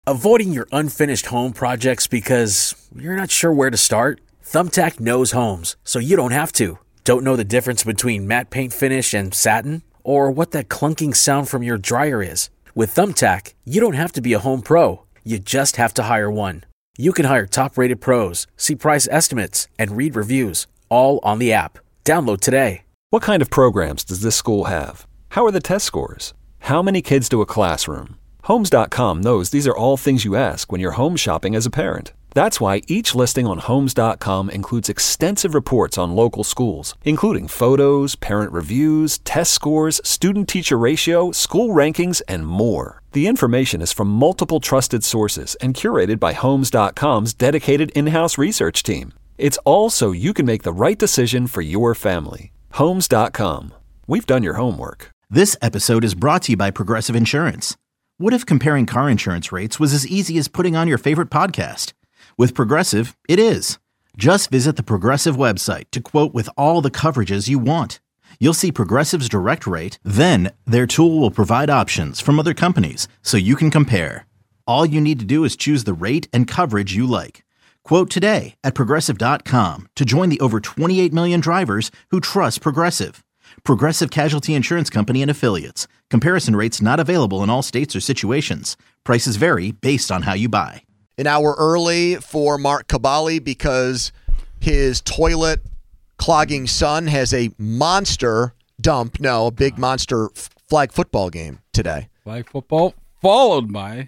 Avoiding your unfinished home projects because you're not sure where to start? Thumbtack knows homes, so you don't have to. Don't know the difference between matte paint finish and satin? Or what that clunking sound from your dryer is? With Thumbtack, you don't have to be a home pro. You just have to hire one. You can hire top-rated pros, see price estimates, and read reviews, all on the app. Download today. What kind of programs does this school have? How are the test scores? How many kids do a classroom? Homes.com knows these are all things you ask when you're home shopping as a parent. That's why each listing on Homes.com includes extensive reports on local schools, including photos, parent reviews, test scores, student-teacher ratio, school rankings, and more. The information is from multiple trusted sources and curated by Homes.com's dedicated in-house research team. It's all so you can make the right decision for your family. Homes.com. We've done your homework. This episode is brought to you by Progressive Insurance. What if comparing car insurance rates was as easy as putting on your favorite podcast? With Progressive, it is. Just visit the Progressive website to quote with all the coverages you want. You'll see Progressive's direct rate, then their tool will provide options from other companies so you can compare. All you need to do is choose the rate and coverage you like. Quote today at Progressive.com to join the over 28 million drivers who trust Progressive. Progressive Casualty Insurance Company and Affiliates. Comparison rates not available in all states or situations. Prices vary based on how you buy. An hour early for Mark Kaboly because his toilet clogging son has a monster a big monster flag football game today. Flag football followed by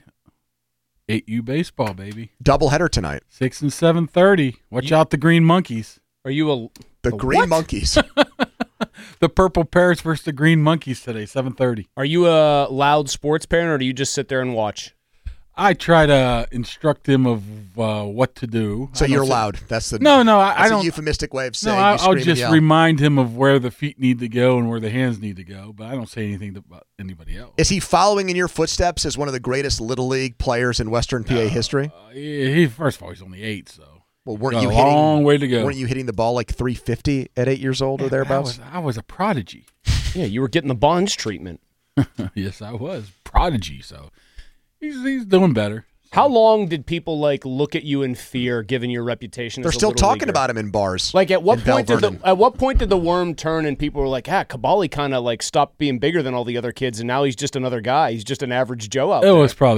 8U baseball, baby. Doubleheader tonight. 6 and 7:30. Watch out the Green Monkeys. Are you the Green what? Monkeys? The Purple Parrots versus the Green Monkeys today, 7:30. Are you a loud sports parent, or do you just sit there and watch? I try to instruct him of what to do. So you're loud. That's the I that's don't. a euphemistic way of saying. No, you scream I'll and just yell. remind him of where the feet need to go and where the hands need to go. But I don't say anything about anybody else. Is he following in your footsteps as one of the greatest Little League players in Western PA history? He first of all, he's only 8, so. Well, weren't Got you a hitting? long way to go. Weren't you hitting the ball like 350 at 8 years old or thereabouts? I was a prodigy. Yeah, you were getting the Bonds treatment. Yes, I was prodigy. So he's doing better. How long did people look at you in fear, given your reputation? They're as a still Little talking Leaguer? about him in bars. Like at what point did Vernon. at what point did the worm turn and people were like, Kaboly kind of stopped being bigger than all the other kids, and now he's just another guy. He's just an average Joe out there.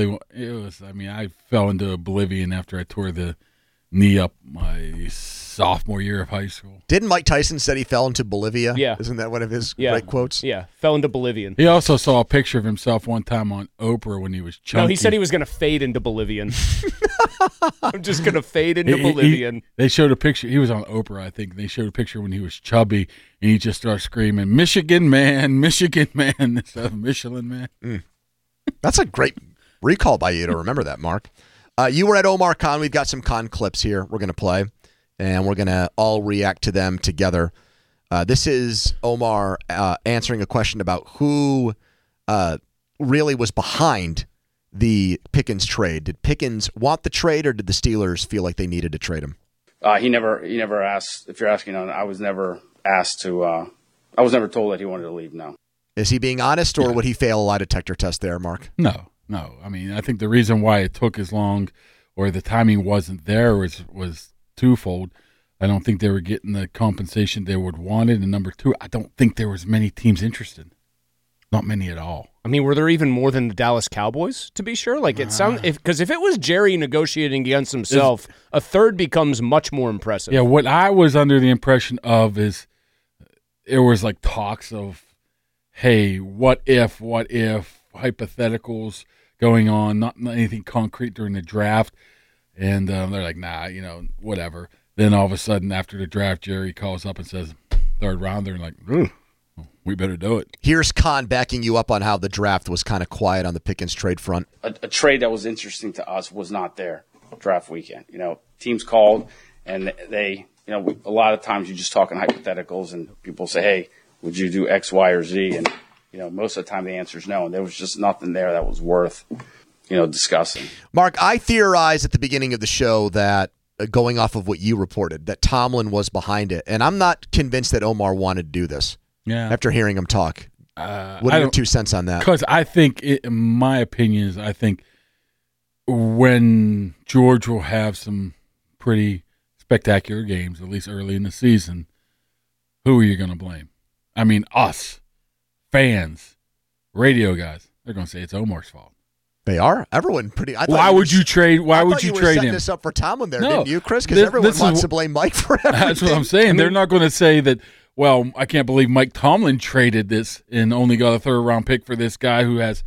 I mean, I fell into oblivion after I tore the knee up my sophomore year of high school. Didn't Mike Tyson said he fell into Bolivia? Yeah. Isn't that one of his great quotes? Yeah, fell into Bolivian. He also saw a picture of himself one time on Oprah when he was chunky. No, he said he was going to fade into Bolivian. I'm just going to fade into Bolivian. They showed a picture. He was on Oprah, I think. They showed a picture when he was chubby, and he just started screaming, Michigan man, Michigan man, instead of Michelin man. That's a great recall by you to remember that, Mark. You were at Omar Khan. We've got some Khan clips here we're going to play, and we're going to all react to them together. This is Omar answering a question about who really was behind the Pickens trade. Did Pickens want the trade, or did the Steelers feel like they needed to trade him? He never asked. If you're asking, I was never asked to. I was never told that he wanted to leave. No. Is he being honest, or would he fail a lie detector test there, Mark? No. I mean, I think the reason why it took as long, or the timing wasn't there, was twofold. I don't think they were getting the compensation they would wanted, and number two, I don't think there was many teams interested. Not many at all. I mean, were there even more than the Dallas Cowboys, to be sure? It sounds because if it was Jerry negotiating against himself, a third becomes much more impressive. Yeah, what I was under the impression of is it was talks of, hey, what if hypotheticals going on, not anything concrete during the draft, and they're like, nah, whatever. Then all of a sudden, after the draft, Jerry calls up and says, third rounder, and ugh. We better do it. Here's Khan backing you up on how the draft was kind of quiet on the Pickens trade front. A trade that was interesting to us was not there draft weekend. Teams called, and they, a lot of times you're just talking hypotheticals, and people say, hey, would you do X, Y, or Z? And, most of the time the answer is no, and there was just nothing there that was worth, discussing. Mark, I theorized at the beginning of the show that, going off of what you reported, that Tomlin was behind it, and I'm not convinced that Omar wanted to do this. Yeah. After hearing him talk. What are your 2 cents on that? Because I think, in my opinion, I think when George will have some pretty spectacular games, at least early in the season, who are you going to blame? I mean, us, fans, radio guys, they're going to say it's Omar's fault. They are. Everyone pretty. Why would you trade? Why would you trade him? This up for Tomlin there, No, didn't you, Chris? Because everyone wants to blame Mike for everything. That's what I'm saying. They're not going to say that. Well, I can't believe Mike Tomlin traded this and only got a third-round pick for this guy who has,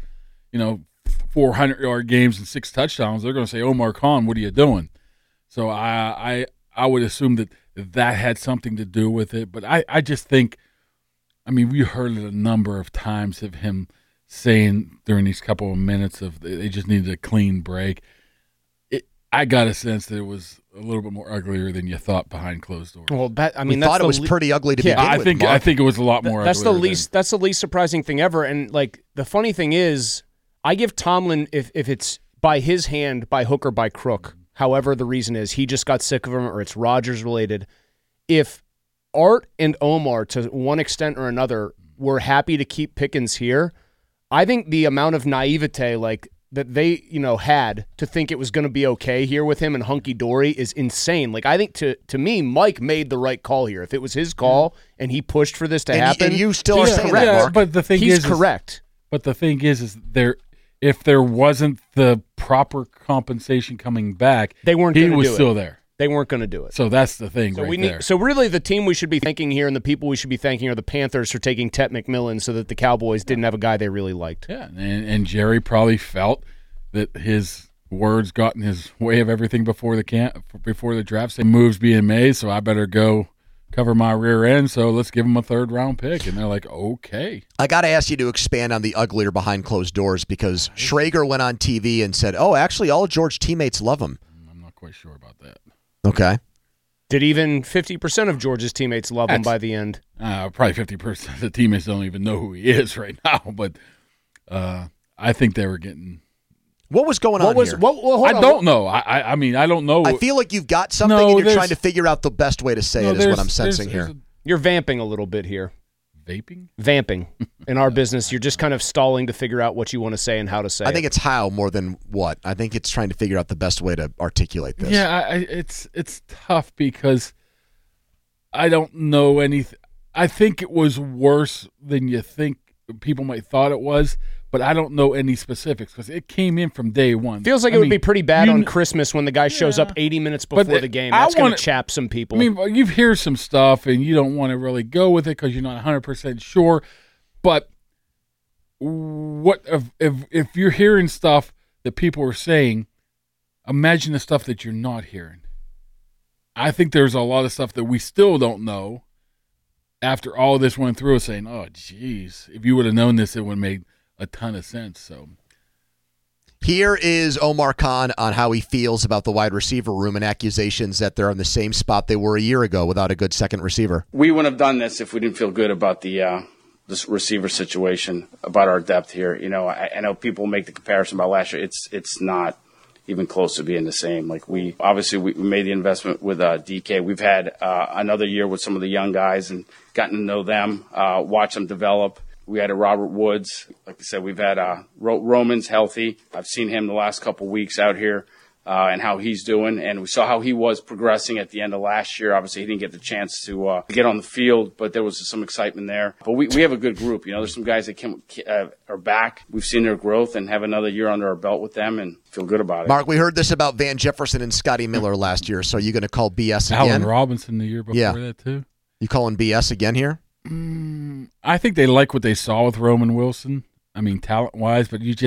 400-yard games and 6 touchdowns. They're going to say, Omar Khan, what are you doing? So I would assume that had something to do with it. But I just think, we heard it a number of times of him saying during these couple of minutes of they just needed a clean break. I got a sense that it was a little bit more uglier than you thought behind closed doors. Well, thought it was pretty ugly to begin with. I think it was a lot more. That's the least surprising thing ever. And the funny thing is, I give Tomlin if it's by his hand, by hook or by crook, however the reason is, he just got sick of him or it's Rodgers related. If Art and Omar, to one extent or another, were happy to keep Pickens here, I think the amount of naivete that they had to think it was going to be okay here with him and hunky dory is insane. I think to me, Mike made the right call here. If it was his call and he pushed for this to happen, and you still are saying that, Mark. But the thing he's correct. But the thing is if there wasn't the proper compensation coming back, they weren't. He was still there. They weren't going to do it. So that's the thing there. So really the team we should be thanking here and the people we should be thanking are the Panthers for taking Tet McMillan so that the Cowboys didn't have a guy they really liked. Yeah, and Jerry probably felt that his words got in his way of everything before the draft. Say moves being made, so I better go cover my rear end, so let's give him a third-round pick. And they're like, okay. I got to ask you to expand on the uglier behind closed doors because Schrager went on TV and said, actually, all George teammates love him. I'm not quite sure about that. Okay. Did even 50% of George's teammates love him by the end? Probably 50% of the teammates don't even know who he is right now, but I think they were getting... What was going on here? I don't know. I mean, I don't know. I feel like you've got something and you're trying to figure out the best way to say it is what I'm sensing here. You're vamping a little bit here. Vaping? Vamping. In our business, you're just kind of stalling to figure out what you want to say and how to say it. I think it's how more than what. I think it's trying to figure out the best way to articulate this. Yeah, it's tough because I don't know anything. I think it was worse than you think people might thought it was, but I don't know any specifics because it came in from day one. Feels like it would be pretty bad on Christmas when the guy shows up 80 minutes before the game. That's going to chap some people. I mean, you hear some stuff and you don't want to really go with it because you're not 100% sure. But what if you're hearing stuff that people are saying, imagine the stuff that you're not hearing. I think there's a lot of stuff that we still don't know after all this went through, saying, oh, geez, if you would have known this, it would have made a ton of sense. So here is Omar Khan on how he feels about the wide receiver room and accusations that they're in the same spot they were a year ago without a good second receiver. We wouldn't have done this if we didn't feel good about the this receiver situation, about our depth here. I know people make the comparison about last year. It's not even close to being the same. We made the investment with DK. We've had another year with some of the young guys and gotten to know them, watch them develop. We had a Robert Woods. Like I said, we've had Roman's healthy. I've seen him the last couple of weeks out here and how he's doing. And we saw how he was progressing at the end of last year. Obviously, he didn't get the chance to get on the field, but there was some excitement there. But we have a good group. There's some guys that are back. We've seen their growth and have another year under our belt with them and feel good about it. Mark, we heard this about Van Jefferson and Scotty Miller last year. So are you going to call BS again? Allen Robinson the year before that, too. You calling BS again here? I think they like what they saw with Roman Wilson. I mean, talent-wise, but you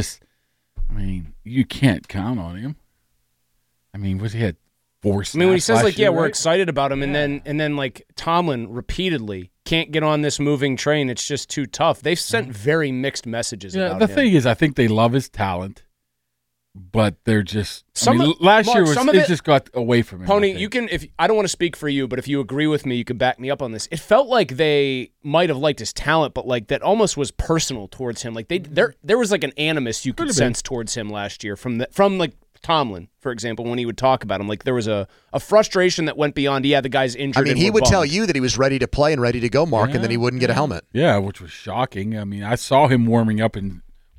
can't count on him. I mean, he had 4 snaps. I mean, when he says year, we're excited about him, and then Tomlin repeatedly can't get on this moving train. It's just too tough. They've sent very mixed messages. About the him. thing is, I think they love his talent, but they're just last year it just got away from him. Pony, you can I don't want to speak for you, but if you agree with me, you can back me up on this. It felt like they might have liked his talent, but that almost was personal towards him. There was an animus you could sense towards him last year from Tomlin, for example, when he would talk about him. There was a frustration that went beyond, the guy's injured. I mean, he would tell you that he was ready to play and ready to go, Mark, and then he wouldn't get a helmet. Yeah, which was shocking. I mean, I saw him warming up, and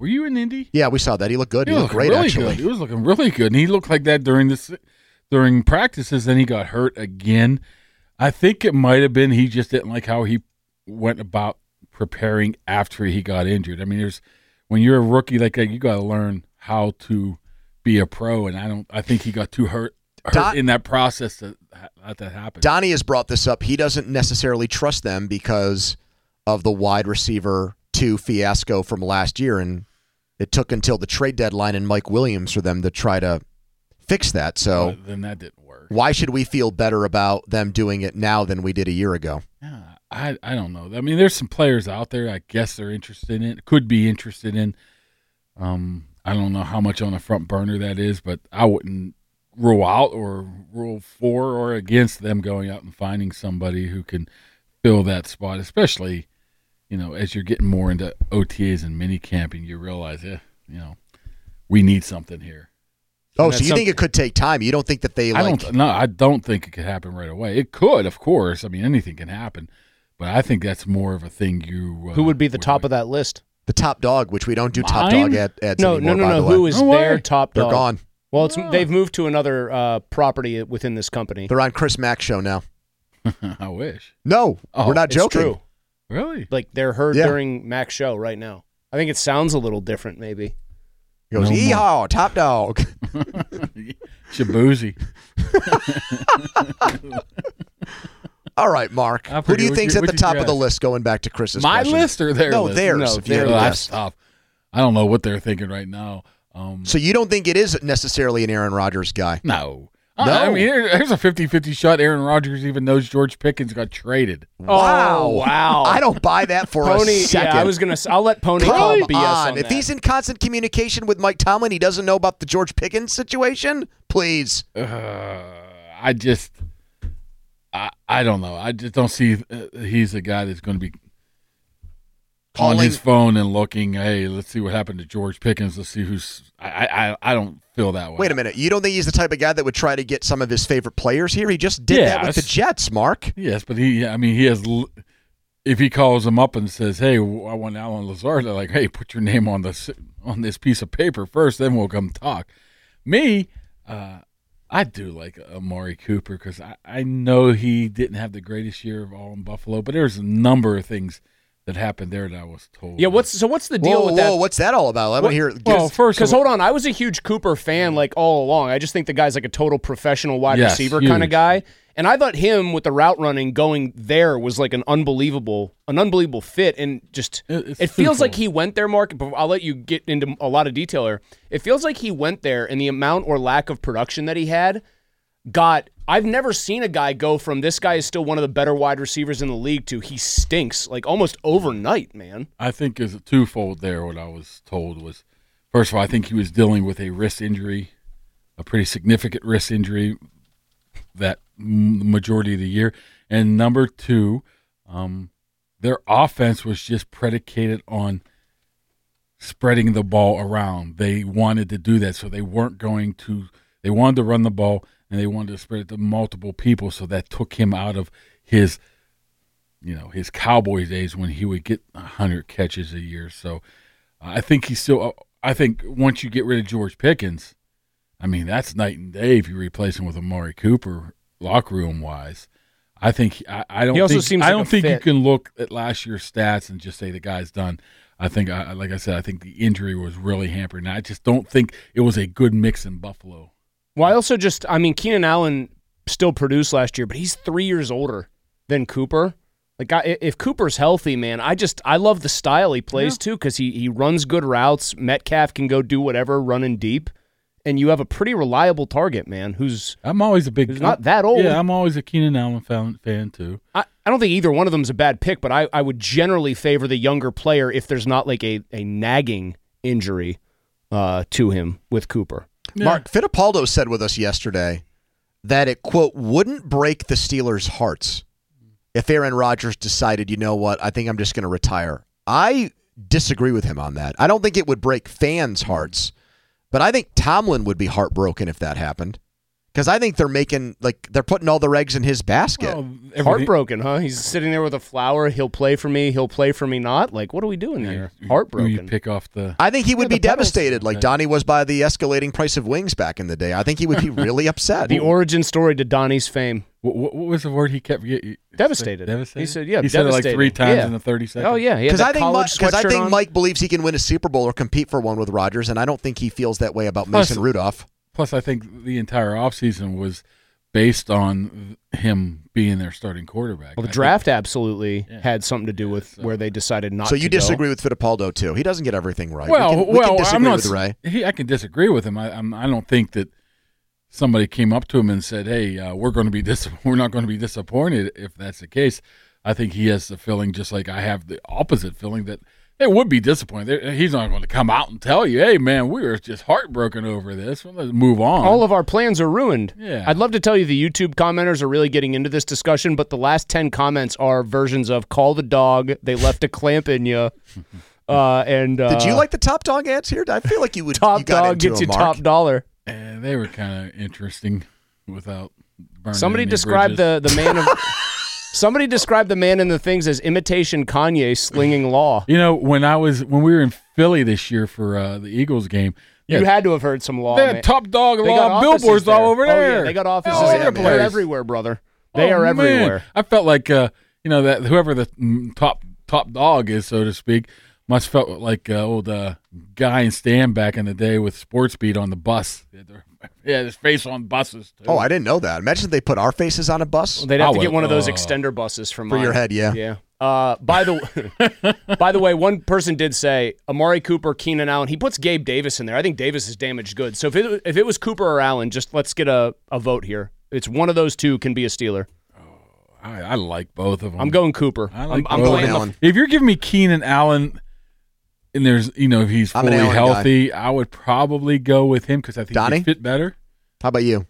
Were you in Indy? Yeah, we saw that. He looked good. He looked great, really actually. Good. He was looking really good, and he looked like that during practices. Then he got hurt again. I think it might have been he just didn't like how he went about preparing after he got injured. I mean, when you're a rookie like that, you got to learn how to be a pro, and I think he got too hurt in that process that happened. Donnie has brought this up. He doesn't necessarily trust them because of the wide receiver 2 fiasco from last year, and it took until the trade deadline and Mike Williams for them to try to fix that. So then that didn't work. Why should we feel better about them doing it now than we did a year ago? Yeah, I don't know. I mean, there's some players out there I guess they're interested in, could be interested in. I don't know how much on the front burner that is, but I wouldn't rule out or rule for or against them going out and finding somebody who can fill that spot, especially, as you're getting more into OTAs and mini camping, you realize, we need something here. Oh, so you think it could take time? You don't think that they I don't think it could happen right away. It could, of course. I mean, anything can happen, but I think that's more of a thing who would be the top of that list? The top dog, which we don't do top dog ads no, anymore, No. by the way. Who is their top dog? They're gone. Well, they've moved to another property within this company. They're on Chris Mack's show now. I wish. No, we're not joking. True. Really? Like they're heard during Mac's show right now. I think it sounds a little different, maybe. He goes, "Yeehaw, top dog." Shabuzi. All right, Mark. Who do you think's at the top of the list going back to Chris's question? My list or their list? No, theirs. No, that's tough. I don't know what they're thinking right now. So you don't think it is necessarily an Aaron Rodgers guy? No. I mean, there's a 50-50 shot Aaron Rodgers even knows George Pickens got traded. Wow. I don't buy that for a second. Yeah, I'll let Pony call BS on if that. he's in constant communication with Mike Tomlin, he doesn't know about the George Pickens situation? Please. I don't know. I just don't see he's a guy that's going to be on his phone and looking, hey, let's see what happened to George Pickens. Let's see who's – I don't feel that way. Wait a minute. You don't think he's the type of guy that would try to get some of his favorite players here? He just did that with the Jets, Mark. Yes, but he has – if he calls him up and says, hey, I want Alan Lazard, they're like, hey, put your name on this piece of paper first, then we'll come talk. Me, I do like Amari Cooper because I know he didn't have the greatest year of all in Buffalo, but there's a number of things – that happened there that I was told. Yeah, what's the deal with that? Whoa, what's that all about? I want to hear. First, because hold on, I was a huge Cooper fan like all along. I just think the guy's like a total professional wide receiver kind of guy, and I thought him with the route running going there was like an unbelievable fit, and just it feels like he went there, Mark. But I'll let you get into a lot of detail here. It feels like he went there, and the amount or lack of production that he had I've never seen a guy go from this guy is still one of the better wide receivers in the league to he stinks like almost overnight, man. I think there's a twofold there. What I was told was, first of all, I think he was dealing with a wrist injury, a pretty significant wrist injury that majority of the year. And number two, their offense was just predicated on spreading the ball around. They wanted to do that, so they wanted to run the ball, and they wanted to spread it to multiple people, so that took him out of his Cowboys days when he would get 100 catches a year. So I think I think once you get rid of George Pickens, I mean, that's night and day if you replace him with Amari Cooper, locker room wise. I think I don't think you can look at last year's stats and just say the guy's done. I think, like I said, I think the injury was really hampering. I just don't think it was a good mix in Buffalo. Well, Keenan Allen still produced last year, but he's 3 years older than Cooper. Like, if Cooper's healthy, man, I love the style he plays too, because he runs good routes. Metcalf can go do whatever, running deep, and you have a pretty reliable target, man. I'm always not that old. Yeah, I'm always a Keenan Allen fan too. I don't think either one of them is a bad pick, but I would generally favor the younger player if there's not like a nagging injury to him with Cooper. Yeah. Mark, Fittipaldo said with us yesterday that it, quote, wouldn't break the Steelers' hearts if Aaron Rodgers decided, you know what, I think I'm just going to retire. I disagree with him on that. I don't think it would break fans' hearts, but I think Tomlin would be heartbroken if that happened. Because I think they're putting all their eggs in his basket. Well, Heartbroken, huh? He's sitting there with a flower. He'll play for me. He'll play for me not. Like, what are we doing here? Heartbroken. You pick off the. I think he would be petals. devastated, like Donnie was by the escalating price of wings back in the day. I think he would be really upset. The origin story to Donnie's fame. What was the word he kept? Devastated. Devastated. He said, "Yeah, he said it like devastated." 3 times Yeah. in the 30 seconds. Oh yeah, Because I think on. Mike believes he can win a Super Bowl or compete for one with Rodgers, and I don't think he feels that way about Mason Rudolph. Plus, I think the entire offseason was based on him being their starting quarterback. Well, the draft absolutely had something to do with where they decided not to So you go. disagree with Fittipaldo too? He doesn't get everything right. Well, we can disagree I'm not. with Ray. I can disagree with him. I don't think that somebody came up to him and said, "Hey, we're not going to be disappointed if that's the case." I think he has the feeling, just like I have the opposite feeling, that they would be disappointed. He's not going to come out and tell you, "Hey, man, we were just heartbroken over this. Well, let's move on." All of our plans are ruined. Yeah. I'd love to tell you the YouTube commenters are really getting into this discussion, but the last 10 comments are versions of "call the dog," "they left a clamp in you," and Did you like the top dog ads here? I feel like you would. top you got dog into gets a you Mark. top dollar. And they were kind of interesting without burning Somebody any described bridges. the man of. Somebody described the man in the things as imitation Kanye slinging law. You know, when we were in Philly this year for the Eagles game, You had to have heard some law. they man. had top dog They got law offices billboards all there. over Oh, yeah, there. they got offices all over there. the They're place. everywhere, brother. They Oh, are man. everywhere. I felt like that whoever the top dog is, so to speak, must felt like old Guy and Stan back in the day with Sports Beat on the bus. Yeah, his face on buses too. Oh, I didn't know that. Imagine if they put our faces on a bus They'd have to I get would- one of those oh. extender buses from for mine. your head. Yeah. Yeah. By the way, one person did say Amari Cooper, Keenan Allen. He puts Gabe Davis in there. I think Davis is damaged goods. So if it was Cooper or Allen, just let's get a vote here. It's one of those two can be a Steeler. I like both of them. I'm going Cooper. I like I'm both. playing Allen. If you're giving me Keenan Allen, and there's if he's I'm an fully Allen healthy, I would probably go with him because I think Donnie? he'd fit better. How about you?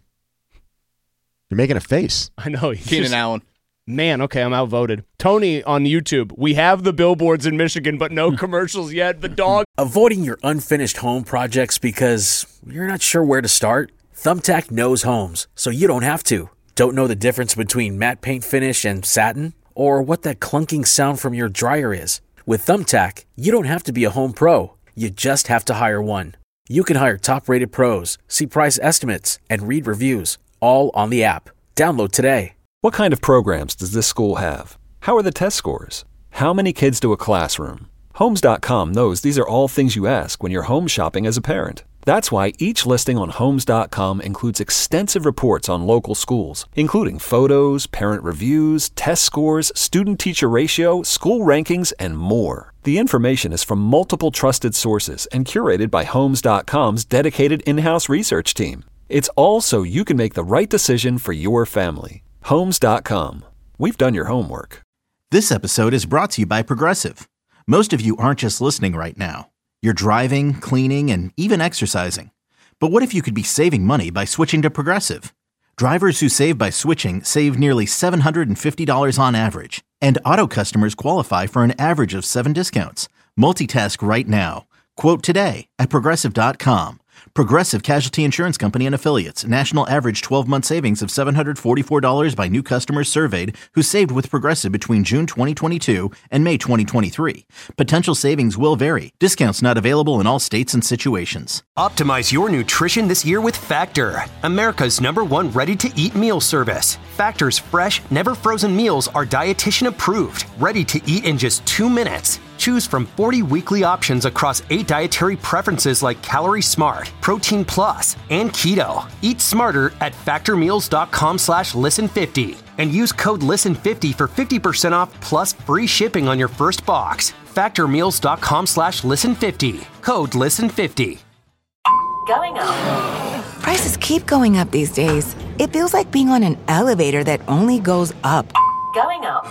You're making a face. I know. he's Keenan just- Allen. Man, okay, I'm outvoted. Tony on YouTube. We have the billboards in Michigan, but no commercials yet. The dog. Avoiding your unfinished home projects because you're not sure where to start? Thumbtack knows homes, so you don't have to. Don't know the difference between matte paint finish and satin? Or what that clunking sound from your dryer is? With Thumbtack, you don't have to be a home pro. You just have to hire one. You can hire top-rated pros, see price estimates, and read reviews, all on the app. Download today. What kind of programs does this school have? How are the test scores? How many kids do a classroom? Homes.com knows these are all things you ask when you're home shopping as a parent. That's why each listing on Homes.com includes extensive reports on local schools, including photos, parent reviews, test scores, student-teacher ratio, school rankings, and more. The information is from multiple trusted sources and curated by Homes.com's dedicated in-house research team. It's all so you can make the right decision for your family. Homes.com. We've done your homework. This episode is brought to you by Progressive. Most of you aren't just listening right now. You're driving, cleaning, and even exercising. But what if you could be saving money by switching to Progressive? Drivers who save by switching save nearly $750 on average. And auto customers qualify for an average of 7 discounts. Multitask right now. Quote today at Progressive.com. Progressive Casualty Insurance Company and Affiliates. National average 12-month savings of $744 by new customers surveyed who saved with Progressive between June 2022 and May 2023. Potential savings will vary. Discounts not available in all states and situations. Optimize your nutrition this year with Factor, America's #1 ready-to-eat meal service. Factor's fresh, never-frozen meals are dietitian approved, ready to eat in just 2 minutes. Choose from 40 weekly options across 8 dietary preferences like Calorie Smart, Protein Plus, and Keto. Eat smarter at factormeals.com/listen50 and use code LISTEN50 for 50% off plus free shipping on your first box. Factormeals.com/listen50. Code LISTEN50. Going up. Prices keep going up these days. It feels like being on an elevator that only goes up. Going up.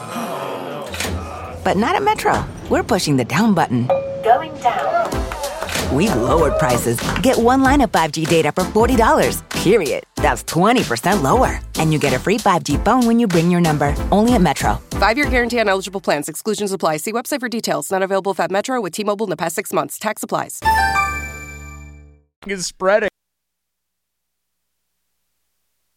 But not at Metro. We're pushing the down button. Going down. We've lowered prices. Get one line of 5G data for $40, period. That's 20% lower. And you get a free 5G phone when you bring your number. Only at Metro. 5-year guarantee on eligible plans. Exclusions apply. See website for details. Not available if at Metro with T-Mobile in the past 6 months. Tax applies. Is spreading.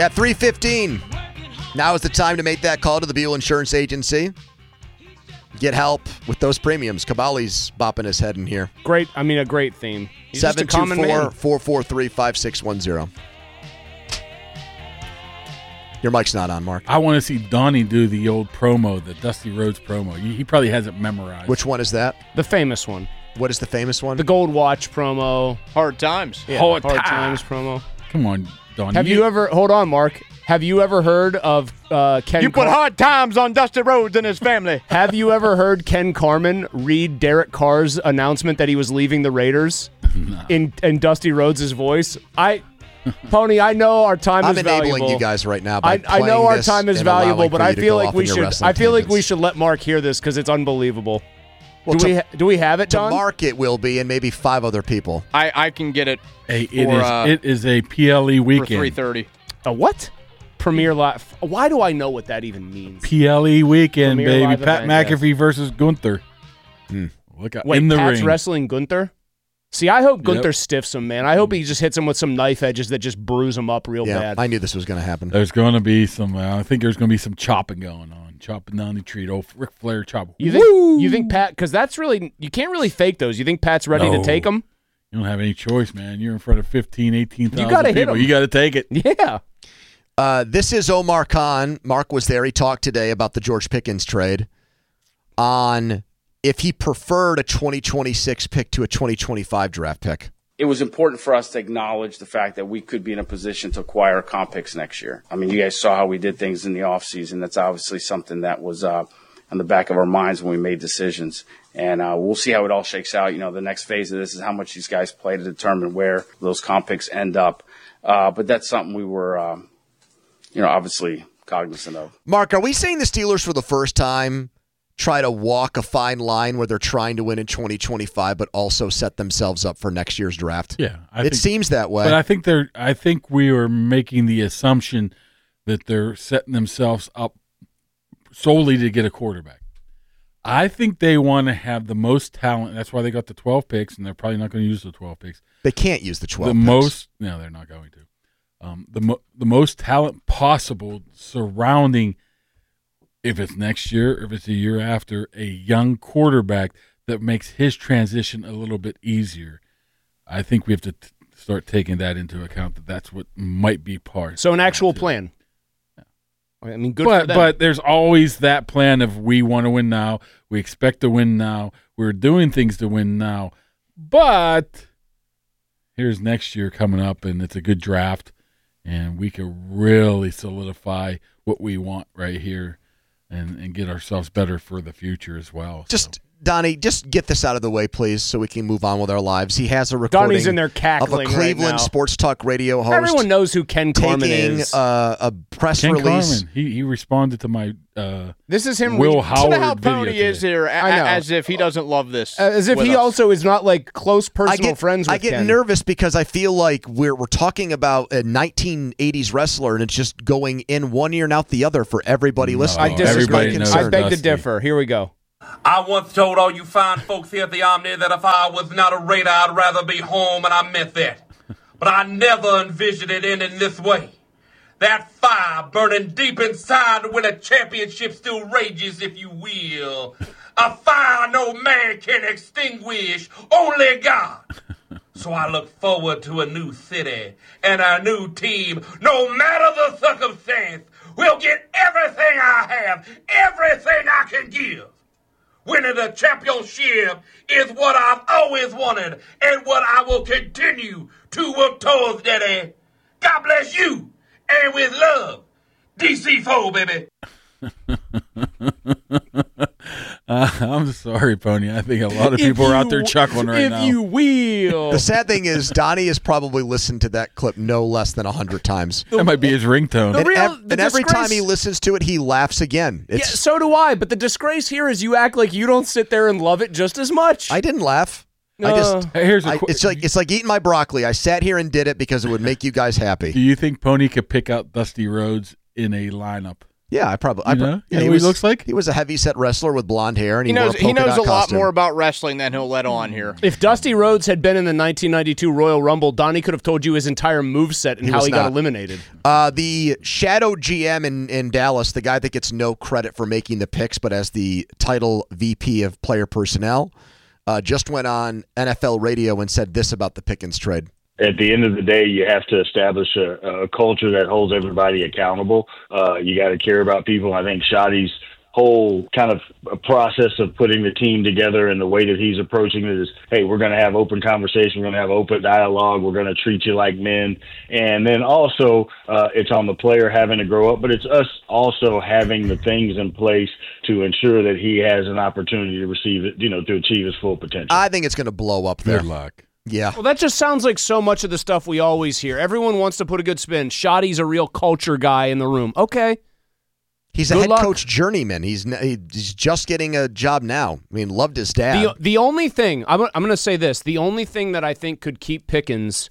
At 3:15, now is the time to make that call to the Buell Insurance Agency. Get help with ththose premiums. Kabali's bopping his head in here. Great. I mean, a great theme. 724-443-5610. Your mic's not on, Mark. I want to see Donnie do the old promo, the Dusty Rhodes promo. He probably has it memorized. Which one is that? The famous one. What is the famous one? The Gold Watch promo. Hard Times. Yeah, Hard Times promo. Come on, Donnie. Have you ever, hold on, Mark. Have you ever heard of Ken You put Hard Times on Dusty Rhodes and his family. Have you ever heard Ken Carman read Derek Carr's announcement that he was leaving the Raiders in Dusty Rhodes' voice? Pony, I know our time is valuable. I'm enabling you guys right now by I know playing our this time is and valuable, allowing but for I you to feel go like off we on your should. wrestling I feel like we tangents. should let Mark hear this because it's unbelievable. Well, Do we have it, to Don? Mark it will be, and maybe 5 other people. I can get it. Hey, it is a PLE weekend. For 3:30. A what? Premier Live. Why do I know what that even means? PLE weekend, Premier baby. Live Pat event, McAfee versus Gunther. Look out Wait, in the Pat's ring. wrestling Gunther? See, I hope Gunther stiffs him, man. I hope he just hits him with some knife edges that just bruise him up real Yeah, bad. I knew this was going to happen. There's going to be some. I think there's going to be some chopping going on. Chopping down the tree. Oh, Ric Flair chop. You think Pat? Because that's really, you can't really fake those. You think Pat's ready to take them? You don't have any choice, man. You're in front of 15, 18,000 You gotta hit people. him. You got to take it. Yeah. This is Omar Khan. Mark was there. He talked today about the George Pickens trade on if he preferred a 2026 pick to a 2025 draft pick. It was important for us to acknowledge the fact that we could be in a position to acquire comp picks next year. I mean, you guys saw how we did things in the offseason. That's obviously something that was on the back of our minds when we made decisions. And we'll see how it all shakes out. You know, the next phase of this is how much these guys play to determine where those comp picks end up. But that's something we were, obviously cognizant of. Mark, are we saying the Steelers for the first time try to walk a fine line where they're trying to win in 2025 but also set themselves up for next year's draft? Yeah. It seems that way. But I think we are making the assumption that they're setting themselves up solely to get a quarterback. I think they want to have the most talent. That's why they got the 12 picks, and they're probably not going to use the 12 picks. They can't use the 12 picks. No, they're not going to. The most talent possible surrounding, if it's next year, if it's a year after, a young quarterback that makes his transition a little bit easier. I think we have to start taking that into account, that's what might be part. So an actual plan. I mean, good for them. But there's always that plan of we want to win now. We expect to win now. We're doing things to win now. But here's next year coming up, and it's a good draft, and we can really solidify what we want right here and get ourselves better for the future as well. Donnie, just get this out of the way, please, so we can move on with our lives. He has a recording Donnie's in there cackling of a Cleveland right now. sports talk radio host. Everyone knows who Ken Carman taking is. a press Ken release. Carman, he responded to my This is him. Will Listen Howard Listen to how video Pony today. is here, I know. as if he doesn't love this. As if with he us. also is not like close personal friends with I get Ken. nervous because I feel like we're talking about a 1980s wrestler, and it's just going in one ear and out the other for everybody listening. I disagree. everybody knows I beg to Dusty. differ. Here we go. I once told all you fine folks here at the Omni that if I was not a Raider, I'd rather be home, and I meant that. But I never envisioned it ending this way. That fire burning deep inside when a championship still rages, if you will. A fire no man can extinguish, only God. So I look forward to a new city and a new team. No matter the circumstance, we'll get everything I have, everything I can give. Winning the championship is what I've always wanted and what I will continue to work towards, Daddy. God bless you, and with love, DC4, baby. I'm sorry, Pony. I think a lot of people are out there chuckling right now. If you will. The sad thing is, Donnie has probably listened to that clip no less than 100 times. That might be his ringtone. And every time he listens to it, he laughs again. Yeah, so do I. But the disgrace here is you act like you don't sit there and love it just as much. I didn't laugh. It's like eating my broccoli. I sat here and did it because it would make you guys happy. Do you think Pony could pick out Dusty Rhodes in a lineup? Yeah, I probably. You know he what he looks like? He was a heavy-set wrestler with blonde hair, and He knows wore a a lot costume. more about wrestling than he'll let on here. If Dusty Rhodes had been in the 1992 Royal Rumble, Donnie could have told you his entire moveset and how he got eliminated. The shadow GM in Dallas, the guy that gets no credit for making the picks, but as the title VP of player personnel, just went on NFL radio and said this about the Pickens trade. At the end of the day, you have to establish a culture that holds everybody accountable. You got to care about people. I think Shotty's whole kind of process of putting the team together and the way that he's approaching it is, hey, we're going to have open conversation. We're going to have open dialogue. We're going to treat you like men. And then also it's on the player having to grow up, but it's us also having the things in place to ensure that he has an opportunity to receive it, to achieve his full potential. I think it's going to blow up there. Good luck. Yeah. Well, that just sounds like so much of the stuff we always hear. Everyone wants to put a good spin. Shotty's a real culture guy in the room. Okay. He's a head coach journeyman. He's just getting a job now. I mean, loved his dad. The only thing, I'm going to say this, the only thing that I think could keep Pickens,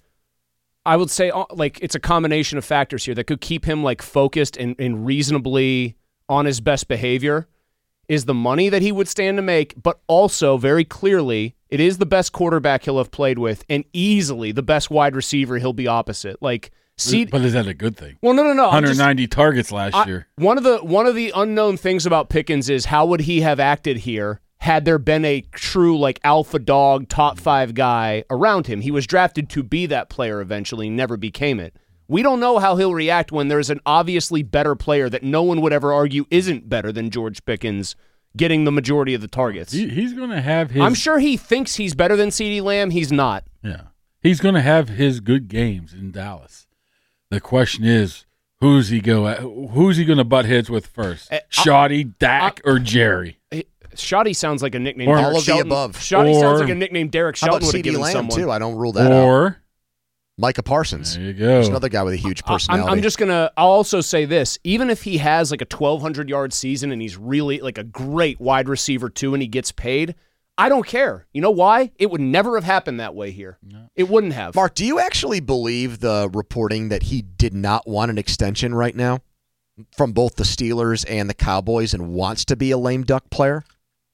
I would say it's a combination of factors here that could keep him focused and reasonably on his best behavior is the money that he would stand to make, but also very clearly it is the best quarterback he'll have played with and easily the best wide receiver he'll be opposite. But is that a good thing? Well, no. 190 targets last year. One of the unknown things about Pickens is how would he have acted here had there been a true alpha dog, top 5 guy around him. He was drafted to be that player eventually, never became it. We don't know how he'll react when there's an obviously better player that no one would ever argue isn't better than George Pickens getting the majority of the targets. He's going to have his... I'm sure he thinks he's better than CeeDee Lamb. He's not. Yeah. He's going to have his good games in Dallas. The question is, who's he going to butt heads with first? Shotty, Dak, or Jerry? Shotty sounds like a nickname. Or Derek all of Shelton. the above. Shotty sounds like a nickname Derek How Shelton about would have CeeDee given Lamb, someone. too? I don't rule that out. Micah Parsons. There you go. There's another guy with a huge personality. I'll also say this. Even if he has a 1,200-yard season and he's really a great wide receiver too and he gets paid, I don't care. You know why? It would never have happened that way here. No. It wouldn't have. Mark, do you actually believe the reporting that he did not want an extension right now from both the Steelers and the Cowboys and wants to be a lame duck player?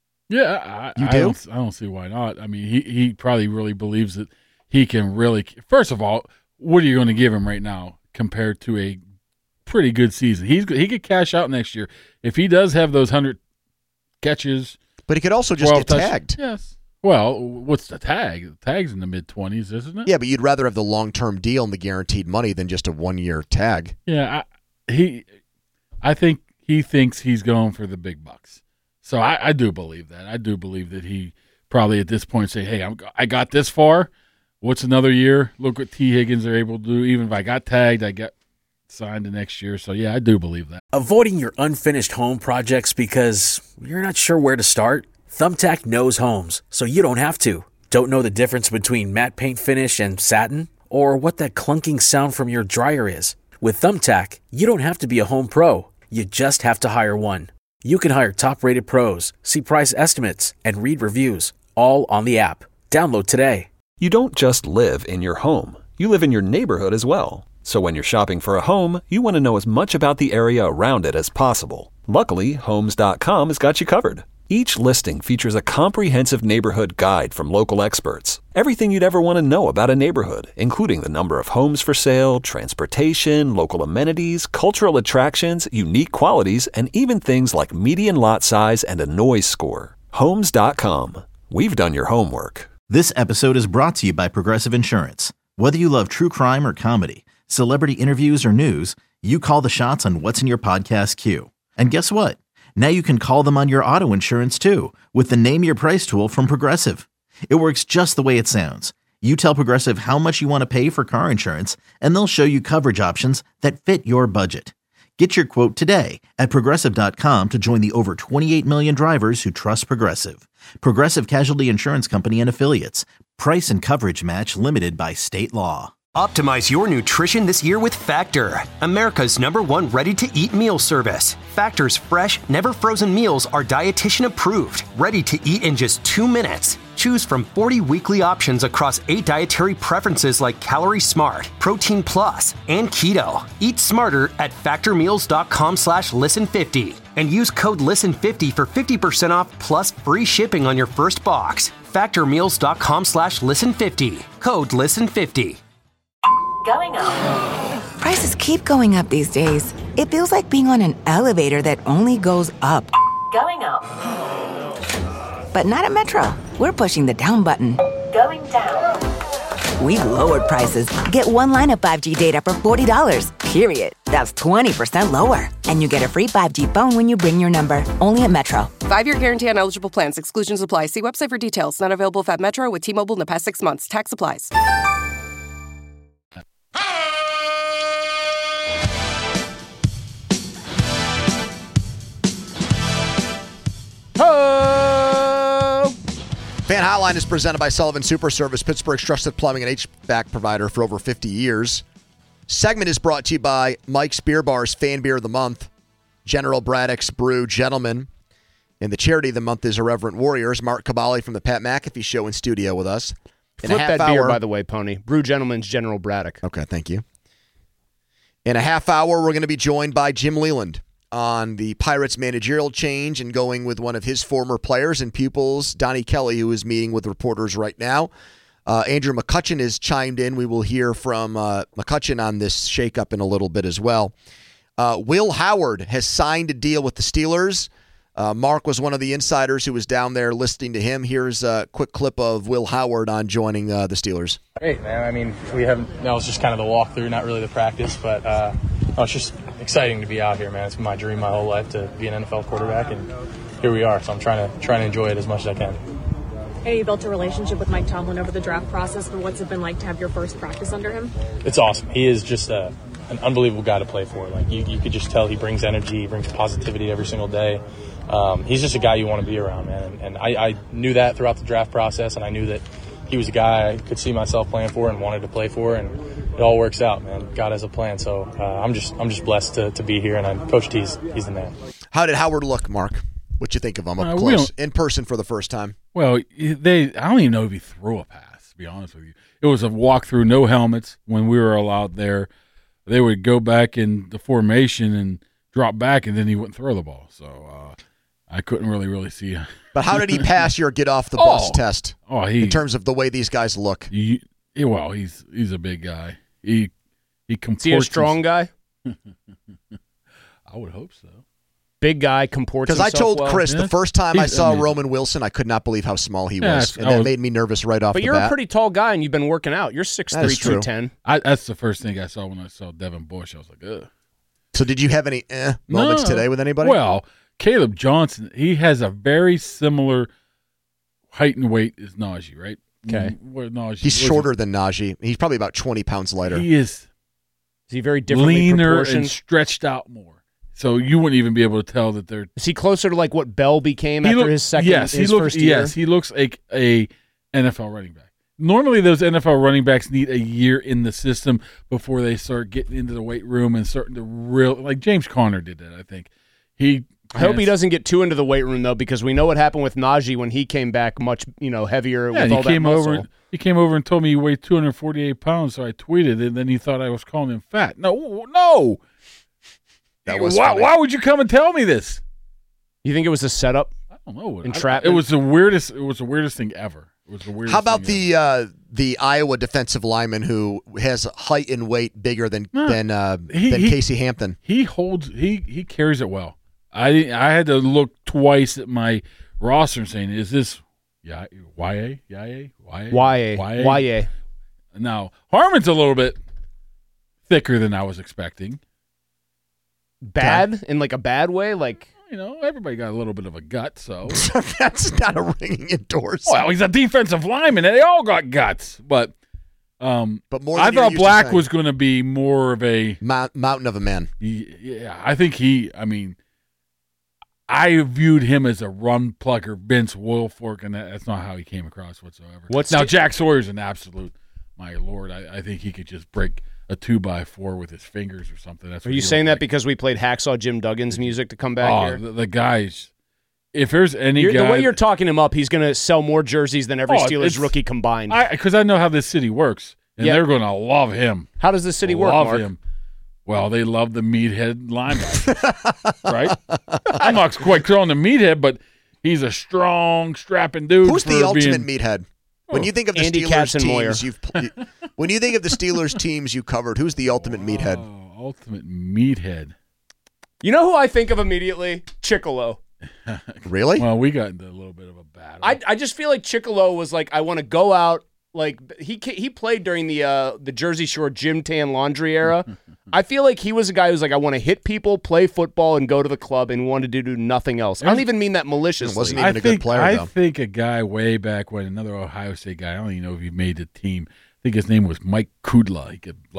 Yeah, you do? I don't see why not. I mean, he probably really believes that he can really – first of all, what are you going to give him right now compared to a pretty good season? He could cash out next year. If he does have those 100 catches – But he could also just get tagged. Yes. Well, what's the tag? The tag's in the mid-20s, isn't it? Yeah, but you'd rather have the long-term deal and the guaranteed money than just a one-year tag. Yeah, I think he thinks he's going for the big bucks. So I do believe that. I do believe that he probably at this point say, hey, I got this far. What's another year? Look what T. Higgins are able to do. Even if I got tagged, I get signed the next year. So, yeah, I do believe that. Avoiding your unfinished home projects because you're not sure where to start? Thumbtack knows homes, so you don't have to. Don't know the difference between matte paint finish and satin? Or what that clunking sound from your dryer is? With Thumbtack, you don't have to be a home pro. You just have to hire one. You can hire top-rated pros, see price estimates, and read reviews, all on the app. Download today. You don't just live in your home. You live in your neighborhood as well. So when you're shopping for a home, you want to know as much about the area around it as possible. Luckily, Homes.com has got you covered. Each listing features a comprehensive neighborhood guide from local experts. Everything you'd ever want to know about a neighborhood, including the number of homes for sale, transportation, local amenities, cultural attractions, unique qualities, and even things like median lot size and a noise score. Homes.com. We've done your homework. This episode is brought to you by Progressive Insurance. Whether you love true crime or comedy, celebrity interviews or news, you call the shots on what's in your podcast queue. And guess what? Now you can call them on your auto insurance too with the Name Your Price tool from Progressive. It works just the way it sounds. You tell Progressive how much you want to pay for car insurance, and they'll show you coverage options that fit your budget. Get your quote today at Progressive.com to join the over 28 million drivers who trust Progressive. Progressive Casualty Insurance Company and Affiliates. Price and coverage match limited by state law. Optimize your nutrition this year with Factor, America's #1 ready-to-eat meal service. Factor's fresh, never frozen meals are dietitian approved, ready to eat in just 2 minutes. Choose from 40 weekly options across 8 dietary preferences like Calorie Smart, Protein Plus, and Keto. Eat smarter at factormeals.com/listen50 and use code LISTEN50 for 50% off plus free shipping on your first box. Factormeals.com/listen50. Code LISTEN50. Going up. Prices keep going up these days. It feels like being on an elevator that only goes up. Going up. But not at Metro. We're pushing the down button. Going down. We've lowered prices. Get one line of 5G data for $40, period. That's 20% lower. And you get a free 5G phone when you bring your number. Only at Metro. 5-year guarantee on eligible plans. Exclusions apply. See website for details. Not available at Metro with T-Mobile in the past 6 months. Tax applies. Fan Hotline is presented by Sullivan Super Service, Pittsburgh's trusted plumbing and HVAC provider for over 50 years. Segment is brought to you by Mike's Beer Bar's Fan Beer of the Month, General Braddock's Brew Gentlemen, and the charity of the month is Irreverent Warriors. Mark Cabali from the Pat McAfee Show in studio with us. Flip that beer, by the way, Pony. Brew Gentleman's General Braddock. Okay, thank you. In a half hour, we're going to be joined by Jim Leland on the Pirates managerial change and going with one of his former players and pupils, Donnie Kelly, who is meeting with reporters right now. Andrew McCutchen has chimed in. We will hear from McCutchen on this shakeup in a little bit as well. Will Howard has signed a deal with the Steelers. Mark was one of the insiders who was down there listening to him. Here's a quick clip of Will Howard on joining the Steelers. Great, man. I mean, that was just kind of the walkthrough, not really the practice, but it's just exciting to be out here, man. It's been my dream my whole life to be an NFL quarterback, and here we are. So I'm trying to enjoy it as much as I can. Hey, you built a relationship with Mike Tomlin over the draft process, but what's it been like to have your first practice under him? It's awesome. He is just an unbelievable guy to play for. Like you could just tell he brings energy, he brings positivity every single day. He's just a guy you want to be around, man. And I knew that throughout the draft process, and I knew that he was a guy I could see myself playing for and wanted to play for, and it all works out, man. God has a plan, so I'm just blessed to be here, and Coach T's the man. How did Howard look, Mark? What you think of him up close, in person for the first time? Well, I don't even know if he threw a pass, to be honest with you. It was a walkthrough, no helmets when we were allowed there. They would go back in the formation and drop back, and then he wouldn't throw the ball. So I couldn't really see. But how did he pass your get off the bus test? In terms of the way these guys look. He's a big guy. He comports. Is he a strong guy? I would hope so. Big guy, comports himself Because I told well. Chris the first time I saw Roman Wilson, I could not believe how small he was. And that made me nervous right off the bat. But you're a pretty tall guy, and you've been working out. You're 6'3", 210. That's the first thing I saw when I saw Devin Bush. I was like, ugh. So did you have any moments today with anybody? Well, Caleb Johnson, he has a very similar height and weight as Najee, right? Okay. He's shorter than Najee. He's probably about 20 pounds lighter. He is. Is he very differently leaner proportioned? And stretched out more. So you wouldn't even be able to tell that they're. Is he closer to like what Bell became after his second? Yes, first year? Yes, he looks like a NFL running back. Normally, those NFL running backs need a year in the system before they start getting into the weight room and starting to like James Conner did that. I think I hope he doesn't get too into the weight room though, because we know what happened with Najee when he came back much heavier with all that muscle. He came over and told me he weighed 248 pounds, so I tweeted, and then he thought I was calling him fat. No. Why would you come and tell me this? You think it was a setup? I don't know. Entrapment? It was the weirdest. It was the weirdest thing ever. It was the weirdest. How about the Iowa defensive lineman who has height and weight bigger than Casey Hampton? He carries it well. I had to look twice at my roster saying, "Is this YA? Now Harmon's a little bit thicker than I was expecting. Bad in like a bad way, like everybody got a little bit of a gut, so that's not a ringing endorsement. Well, he's a defensive lineman, and they all got guts, but more. I thought Black was going to be more of a mountain of a man. Yeah, I think I viewed him as a run plucker, Vince Wilfork, and that's not how he came across whatsoever. Jack Sawyer's an absolute my Lord, I think he could just break a 2x4 with his fingers or something. That's Are you saying that because we played Hacksaw Jim Duggan's music to come back here? The guys, if there's any guy... The way you're talking him up, he's going to sell more jerseys than every Steelers rookie combined. Because I know how this city works, and they're going to love him. How does this city work, Love Mark? him. Well, they love the meathead linebacker, right? I'm not quite calling him meathead, but he's a strong, strapping dude. Who's the ultimate meathead? When you think of the Andy Steelers Katzenmoyer. teams, when you think of the Steelers teams you covered, who's the ultimate meathead? Ultimate meathead. You know who I think of immediately? Chicolo. Really? Well, we got into a little bit of a battle. I just feel like Chicolo was like, I want to go out. Like he played during the Jersey Shore gym tan laundry era. I feel like he was a guy who's like, I want to hit people, play football, and go to the club, and wanted to do nothing else. I don't even mean that maliciously. Wasn't even a good player, though. I think a guy way back when, another Ohio State guy, I don't even know if he made the team. I think his name was Mike Kudla. He could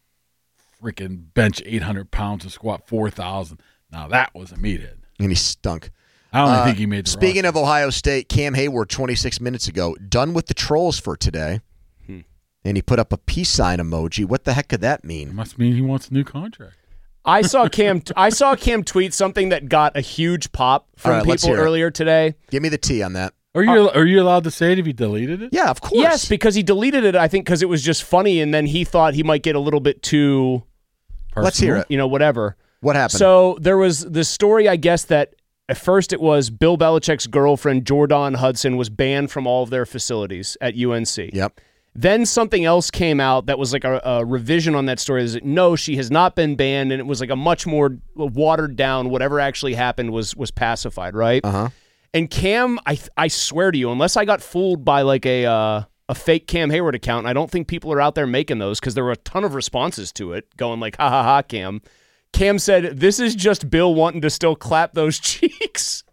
freaking bench 800 pounds and squat 4,000. Now that was a meathead. And he stunk. I don't think he made the Speaking roster. of Ohio State, Cam Hayward 26 minutes ago, done with the trolls for today. And he put up a peace sign emoji. What the heck could that mean? It must mean he wants a new contract. I saw Cam tweet something that got a huge pop from people earlier today. Give me the tea on that. Are you allowed to say it if he deleted it? Yeah, of course. Yes, because he deleted it, I think, because it was just funny, and then he thought he might get a little bit too personal. Let's hear it. Whatever. What happened? So there was this story, I guess, that at first it was Bill Belichick's girlfriend, Jordan Hudson, was banned from all of their facilities at UNC. Yep. Then something else came out that was like a revision on that story. Is no, she has not been banned, and it was like a much more watered down. Whatever actually happened was pacified, right? Uh-huh. And Cam, I swear to you, unless I got fooled by like a fake Cam Hayward account, and I don't think people are out there making those because there were a ton of responses to it, going like, "Ha ha ha, Cam." Cam said, "This is just Bill wanting to still clap those cheeks."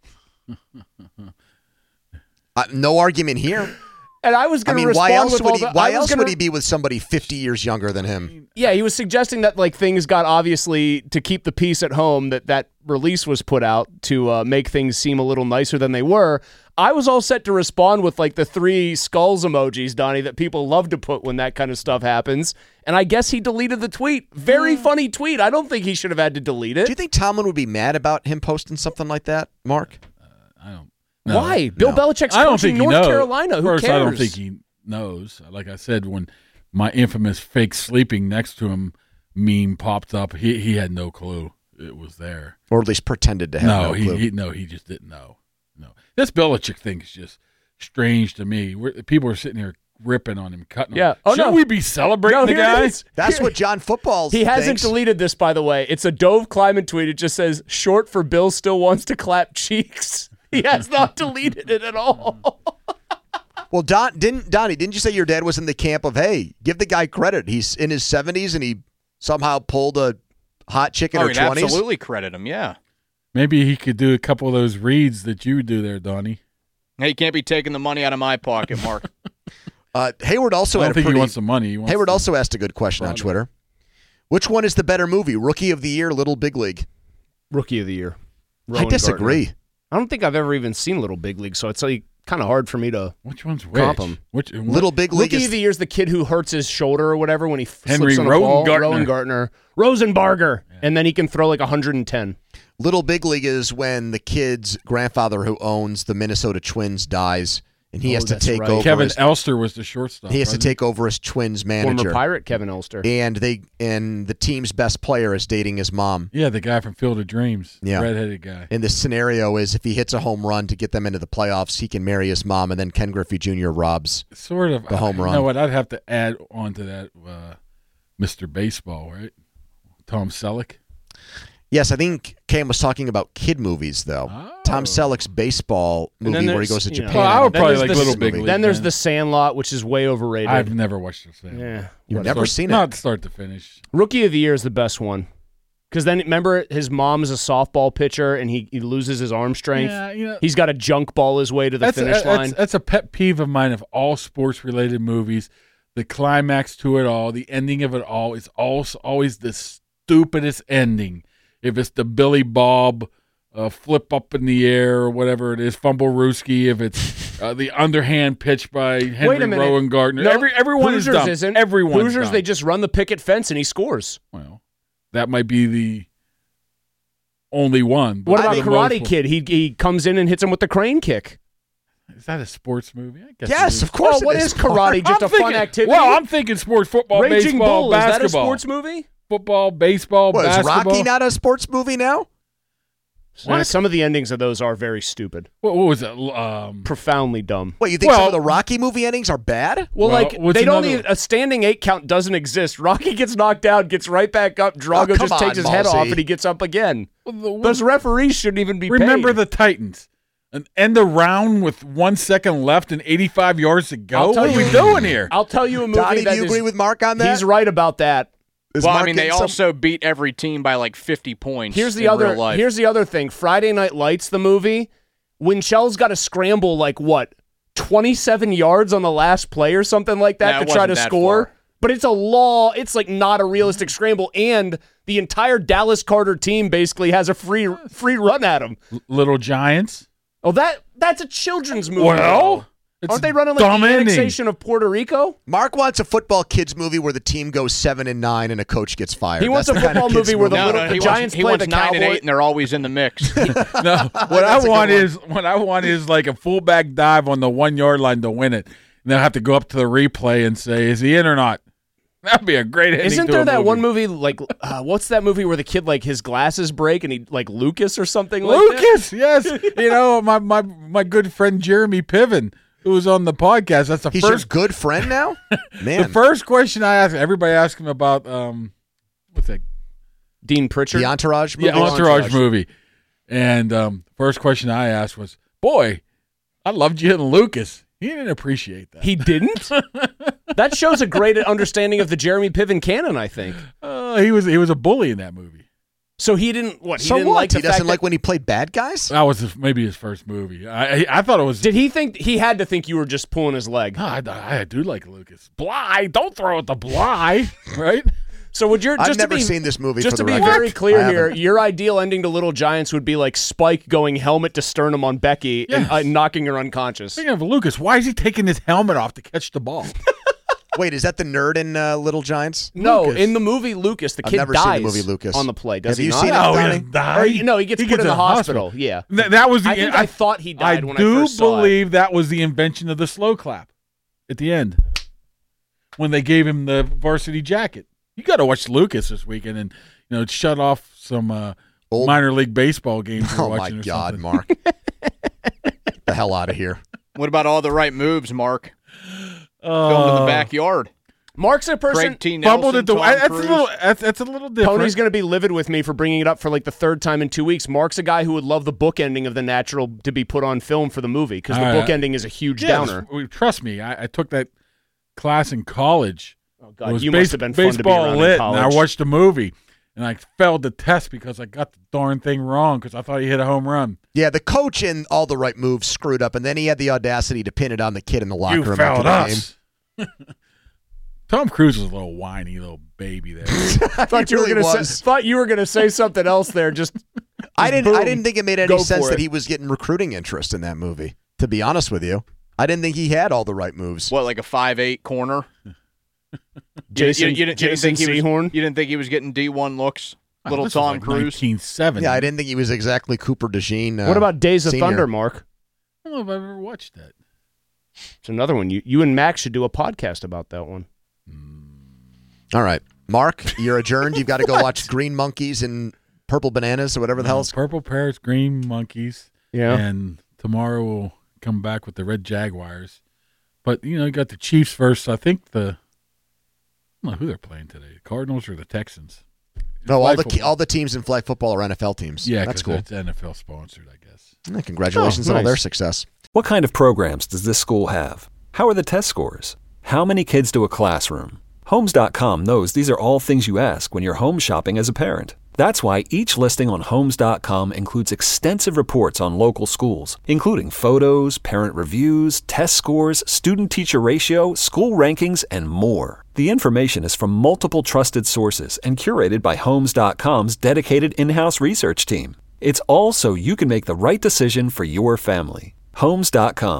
No argument here. And I was going to respond why else would he be with somebody 50 years younger than him? Yeah, he was suggesting that like things got obviously to keep the peace at home, that release was put out to make things seem a little nicer than they were. I was all set to respond with like the 3 skulls emojis, Donnie, that people love to put when that kind of stuff happens. And I guess he deleted the tweet. Very funny tweet. I don't think he should have had to delete it. Do you think Tomlin would be mad about him posting something like that, Mark? I don't. No, Why? Bill Belichick's coaching North Carolina. Who First, cares? I don't think he knows. Like I said, when my infamous fake sleeping next to him meme popped up, he had no clue it was there. Or at least pretended to have no clue. He just didn't know. No. This Belichick thing is just strange to me. People are sitting here ripping on him, cutting him. Shouldn't we be celebrating the guy? That's what John Football He hasn't deleted this, by the way. It's a Dove Kleiman tweet. It just says, short for Bill still wants to clap cheeks. He has not deleted it at all. Well, Donnie, didn't you say your dad was in the camp of, hey, give the guy credit. He's in his 70s and he somehow pulled a hot chick in her 20s? Absolutely credit him, yeah. Maybe he could do a couple of those reads that you do there, Donnie. Hey, you can't be taking the money out of my pocket, Mark. Hayward also he wants the money. Hayward also asked a good question on Twitter. Which one is the better movie, Rookie of the Year, Little Big League? Rookie of the Year. I disagree. Gardner. I don't think I've ever even seen Little Big League, so it's like kind of hard for me to. Which one's which? Comp him. Little Big League. Rookie of the Year is the kid who hurts his shoulder or whatever when he Henry slips on a ball. Rosenbarger, and then he can throw like 110. Little Big League is when the kid's grandfather who owns the Minnesota Twins dies, and he has to take over. Kevin Elster was the shortstop. He has to take over as Twins manager. Former Pirate Kevin Elster. And the team's best player is dating his mom. Yeah, the guy from Field of Dreams. Yeah. The redheaded guy. And the scenario is if he hits a home run to get them into the playoffs, he can marry his mom, and then Ken Griffey Jr. robs sort of the home run. You know what? I'd have to add on to that Mr. Baseball, right? Tom Selleck. Yes, I think Cam was talking about kid movies, though. Oh. Tom Selleck's baseball movie where he goes to Japan. I would probably like Little Big League. Then there's The Sandlot, which is way overrated. I've never watched The Sandlot. Yeah. You've never seen it? Not start to finish. Rookie of the Year is the best one. Because then, remember, his mom is a softball pitcher, and he loses his arm strength. Yeah, he's got to junk ball his way to the finish line. That's a pet peeve of mine of all sports-related movies. The climax to it all, the ending of it all is always the stupidest ending. If it's the Billy Bob flip up in the air or whatever it is, fumble Rooski, if it's the underhand pitch by Henry Wait a minute. Rowan Gardner. No, Everyone Hoosiers is dumb. isn't. Everyone's Hoosiers, dumb. they just run the picket fence and he scores. Well, that might be the only one. What about Karate Kid? He comes in and hits him with the crane kick. Is that a sports movie? I guess Yes, it is. of course. Oh, what is karate? Just a fun activity? Well, I'm thinking sports, football, Raging baseball, Bull, basketball. is that a sports movie? Football, baseball, What, is basketball. Rocky not a sports movie now? Some of the endings of those are very stupid. What was it? Profoundly dumb. Wait, you think some of the Rocky movie endings are bad? Well, they don't even, a standing 8 count doesn't exist. Rocky gets knocked down, gets right back up. Drago come just takes on, his head Malsey. off and he gets up again. Those referees shouldn't even be Remember paid. the Titans. An end around with 1 second left and 85 yards to go. What are we doing here? I'll tell you a movie Donnie, that do you is- agree with Mark on that? He's right about that. Is Well, I Mark mean, they getting some- also beat every team by like 50 points. Here's the in other. real life. Here's the other thing. Friday Night Lights, the movie. Winchell's got to scramble like what, 27 yards on the last play or something like that Nah, it to try to wasn't that score. far. But it's it's like not a realistic scramble, and the entire Dallas Carter team basically has a free run at him. Little Giants. Oh, that's a children's movie. Well, though. Aren't they running like dumb the ending. annexation of Puerto Rico? Mark wants a football kids movie where the team goes 7-9 and a coach gets fired. He wants That's a the kind of football kids movie where the No, little no, he Giants wants, play he the wants 9 and Cowboys. 8, and they're always in the mix. No, what That's I a good want one. is like a fullback dive on the 1 yard line to win it. And they'll have to go up to the replay and say, "Is he in or not?" That'd be a great ending. Isn't to there a that movie. one movie like what's that movie where the kid like his glasses break and he like Lucas or something like Lucas, yes. You know, my good friend Jeremy Piven, who was on the podcast. That's the He's first your good friend now? Man. The first question I asked everybody asked him about what's that? Dean Pritchard? The Entourage movie? Yeah, Entourage movie. And first question I asked was, "Boy, I loved you and Lucas." He didn't appreciate that. He didn't? That shows a great understanding of the Jeremy Piven canon, I think. He was a bully in that movie. So he didn't what? He So didn't what? like the He doesn't fact like that, when he played bad guys? That was maybe his first movie. I thought it was. Did he think he had to think you were just pulling his leg? No, I do like Lucas. Bly, don't throw it to Bly, right? So would your I've just never to be, seen this movie Just for to the be record. very clear I here, haven't. your ideal ending to Little Giants would be like Spike going helmet to sternum on Becky Yes. and knocking her unconscious. Speaking of Lucas, why is he taking his helmet off to catch the ball? Wait, is that the nerd in Little Giants? No, Lucas. in the movie Lucas, the I've kid never dies seen the movie Lucas. on the play. Does Have he you not? seen it, No, he Donnie? doesn't die. Or he gets put gets in the hospital. Yeah. That was the. I think I thought he died when I do first saw it. believe that was the invention of the slow clap at the end when they gave him the varsity jacket. You got to watch Lucas this weekend and shut off some minor league baseball games you're Oh, my watching. Or God, something. Mark. Get the hell out of here. What about all the right moves, Mark? Going to the backyard. Mark's a person. Craig T. Fumbled Nelson, at the. Tom That's a Cruise. little. That's a little different. Tony's going to be livid with me for bringing it up for like the third time in 2 weeks. Mark's a guy who would love the book ending of The Natural to be put on film for the movie because the All book right. ending is a huge Yeah, downer. Trust me, I took that class in college. Oh, It God, was you must have been fun to be baseball around in lit, and I college. watched the movie, and I failed the test because I got the darn thing wrong because I thought he hit a home run. Yeah, the coach in All the Right Moves screwed up, and then he had the audacity to pin it on the kid in the locker You room failed after the us. game. Tom Cruise was a little whiny little baby there. Thought you were really going to was. say. Thought you were going to say something else there. Just I boom, didn't think it made any go sense for that it. he was getting recruiting interest in that movie. To be honest with you, I didn't think he had all the right moves. What, like a 5'8" corner? Jason, you didn't Jason think he was, Sehorn. you didn't think he was getting D1 looks? Little This was Tom like Cruise? 1970. Yeah, I didn't think he was exactly Cooper DeJean. What about Days of Senior. Thunder, Mark? I don't know if I've ever watched that. It's another one. You and Max should do a podcast about that one. All right, Mark, you're adjourned. You've got to go watch Green Monkeys and Purple Bananas or whatever the hell it's Purple Parrots, Green Monkeys. Yeah. And tomorrow we'll come back with the Red Jaguars. But, you got the Chiefs first. I think I don't know who they're playing today. The Cardinals or the Texans? No, Flag football. all the teams in flag football are NFL teams. Yeah, that's 'cause cool. It's NFL sponsored, I guess. Yeah, congratulations on all nice. their success. What kind of programs does this school have? How are the test scores? How many kids do a classroom? Homes.com knows these are all things you ask when you're home shopping as a parent. That's why each listing on Homes.com includes extensive reports on local schools, including photos, parent reviews, test scores, student-teacher ratio, school rankings, and more. The information is from multiple trusted sources and curated by Homes.com's dedicated in-house research team. It's all so you can make the right decision for your family. Homes.com.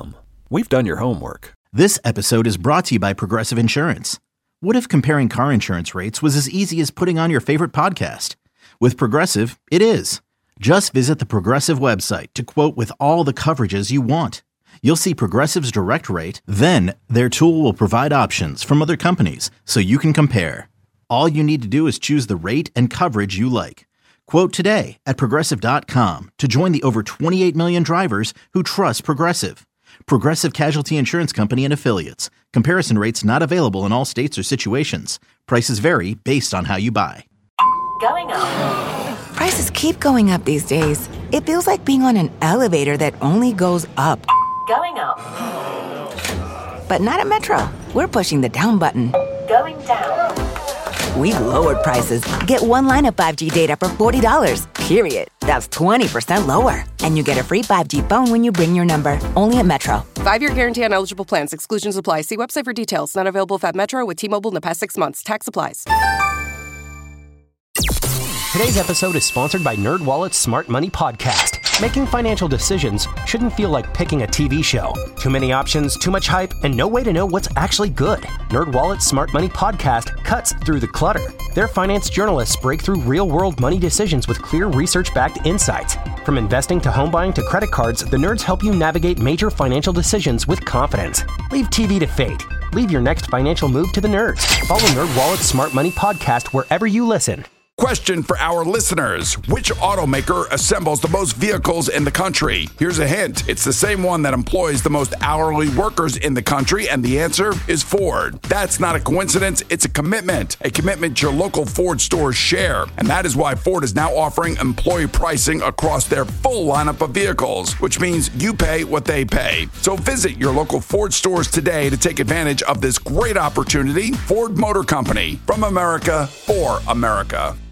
We've done your homework. This episode is brought to you by Progressive Insurance. What if comparing car insurance rates was as easy as putting on your favorite podcast? With Progressive, it is. Just visit the Progressive website to quote with all the coverages you want. You'll see Progressive's direct rate, then their tool will provide options from other companies so you can compare. All you need to do is choose the rate and coverage you like. Quote today at Progressive.com to join the over 28 million drivers who trust Progressive. Progressive Casualty Insurance Company and Affiliates. Comparison rates not available in all states or situations. Prices vary based on how you buy. Going up. Prices keep going up these days. It feels like being on an elevator that only goes up. Going up. But not at Metro. We're pushing the down button. Going down. We've lowered prices. Get one line of 5G data for $40, period. That's 20% lower. And you get a free 5G phone when you bring your number. Only at Metro. 5-year guarantee on eligible plans. Exclusions apply. See website for details. Not available at Metro with T-Mobile in the past 6 months. Tax applies. Today's episode is sponsored by NerdWallet's Smart Money Podcast. Making financial decisions shouldn't feel like picking a TV show. Too many options, too much hype, and no way to know what's actually good. NerdWallet's Smart Money Podcast cuts through the clutter. Their finance journalists break through real-world money decisions with clear research-backed insights. From investing to home buying to credit cards, the nerds help you navigate major financial decisions with confidence. Leave TV to fate. Leave your next financial move to the nerds. Follow NerdWallet's Smart Money Podcast wherever you listen. Question for our listeners. Which automaker assembles the most vehicles in the country? Here's a hint. It's the same one that employs the most hourly workers in the country, and the answer is Ford. That's not a coincidence. It's a commitment your local Ford stores share. And that is why Ford is now offering employee pricing across their full lineup of vehicles, which means you pay what they pay. So visit your local Ford stores today to take advantage of this great opportunity. Ford Motor Company, from America, for America.